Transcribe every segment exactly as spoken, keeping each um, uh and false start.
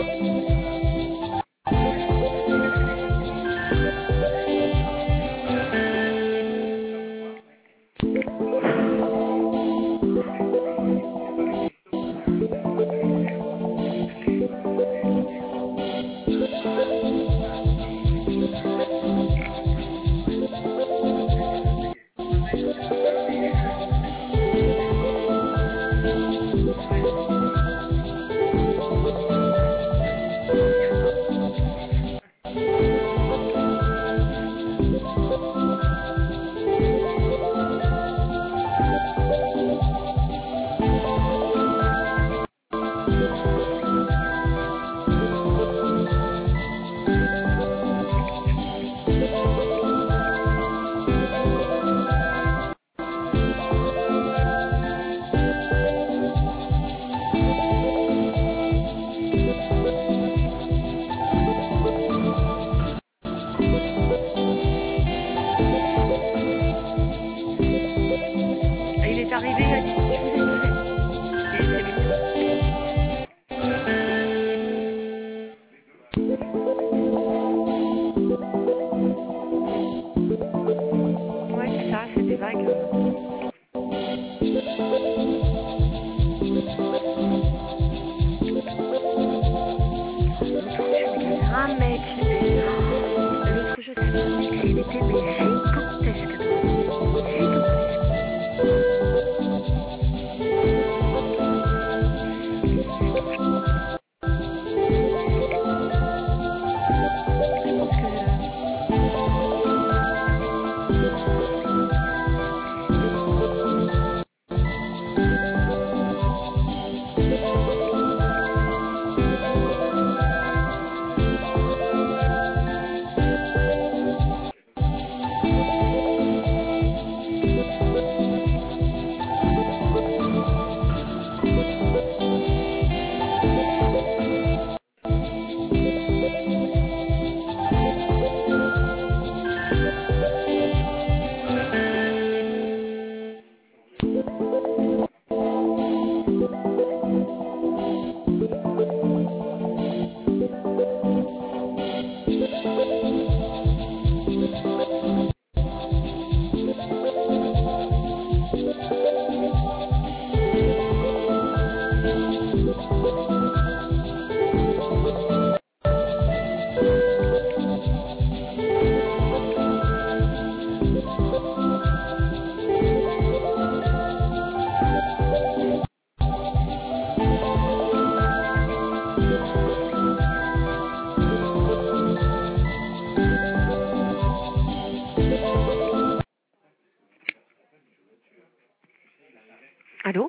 Allô?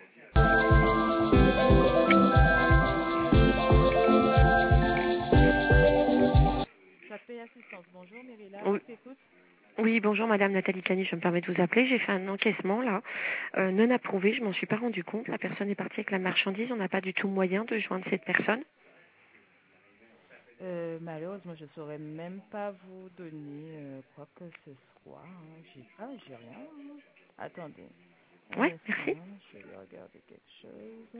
Paix Assistance, bonjour Mérila, Oui. je t'écoute. Oui, bonjour Madame Nathalie Cani, je me permets de vous appeler. J'ai fait un encaissement là, euh, non approuvé, je m'en suis pas rendu compte. La personne est partie avec la marchandise, on n'a pas du tout moyen de joindre cette personne. Euh, malheureusement, je ne saurais même pas vous donner euh, quoi que ce soit. Hein. J'ai pas, j'ai rien. Hein. Attendez, un Ouais, merci. instant, je vais regarder quelque chose.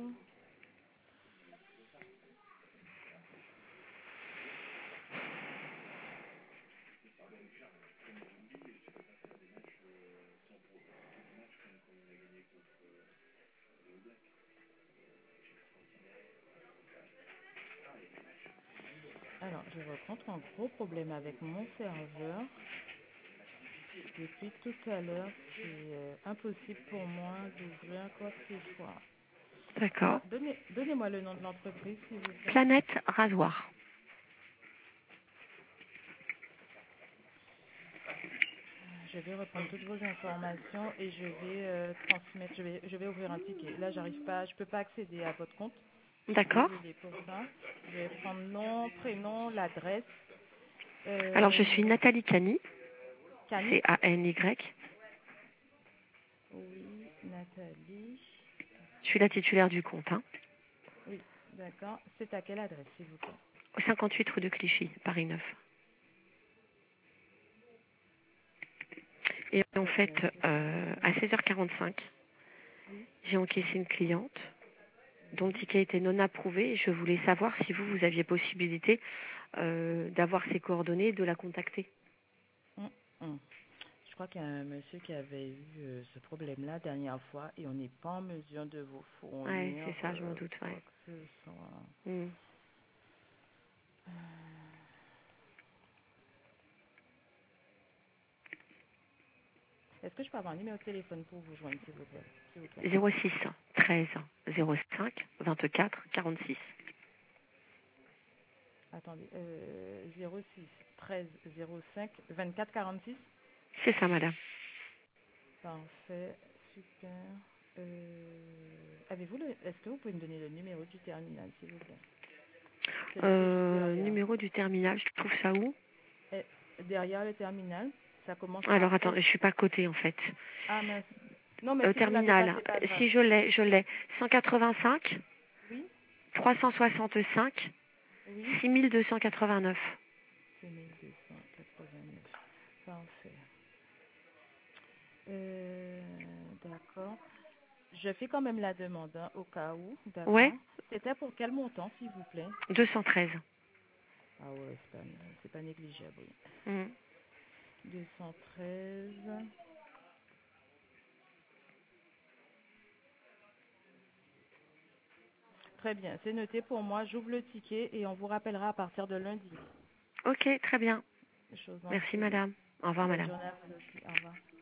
Alors, je rencontre un gros problème avec mon serveur. Depuis tout à l'heure, c'est euh, impossible pour moi d'ouvrir quoi que ce soit. D'accord. Alors, donnez, donnez-moi le nom de l'entreprise, s'il vous plaît. Planète Rasoir. Je vais reprendre toutes vos informations et je vais euh, transmettre, je vais, je vais ouvrir un ticket. Là, j'arrive pas, je peux pas accéder à votre compte. Je suis D'accord. désolée pour ça. Je vais prendre nom, prénom, l'adresse. Alors je Euh, suis Nathalie Cani, Cani? C A N Y. Oui, Nathalie. Je suis la titulaire du compte, hein. Oui, d'accord. C'est à quelle adresse, s'il vous plaît? cinquante-huit rue de Clichy, Paris neuf. Et en Très fait, bien. euh, à seize heures quarante-cinq, Oui, j'ai encaissé une cliente dont le ticket était non approuvé. Et je voulais savoir si vous, vous aviez possibilité euh, d'avoir ses coordonnées et de la contacter. Hum, hum. Je crois qu'il y a un monsieur qui avait eu euh, ce problème-là la dernière fois et on n'est pas en mesure de vous Ouais, fournir c'est ça, je m'en euh, doute. quoi Ouais. que ce soit. Mm. Euh, Est-ce que je peux avoir un numéro de téléphone pour vous joindre, s'il vous plaît, s'il vous plaît? zéro six treize zéro cinq vingt-quatre quarante-six. Attendez, euh, zéro six treize zéro cinq vingt-quatre quarante-six. C'est ça, madame. Parfait, super. Euh, avez-vous le, est-ce que vous pouvez me donner le numéro du terminal, s'il vous plaît? Celui qui est juste Euh, derrière. numéro du terminal, je trouve ça où? Et derrière le terminal, ça commence par Alors, attends, S. je suis pas à côté, en fait. Ah mince. Non, mais Euh, si vous l'avez pas, terminal, c'est pas grave. si je l'ai, je l'ai. cent quatre-vingt-cinq Oui, trois cent soixante-cinq oui. six mille deux cent quatre-vingt-neuf. C'est mille deux cent quatre-vingt-neuf. Parfait. Euh, d'accord. Je fais quand même la demande hein, au cas où. Ouais, D'accord. C'était pour quel montant, s'il vous plaît? deux cent treize. Ah ouais, c'est pas, c'est pas négligeable, oui. Mm. deux cent treize. Très bien, c'est noté pour moi. J'ouvre le ticket et on vous rappellera à partir de lundi. Ok, très bien. Je vous en Merci, prie. madame. Au revoir, Bonne madame. journée à vous aussi. Au revoir.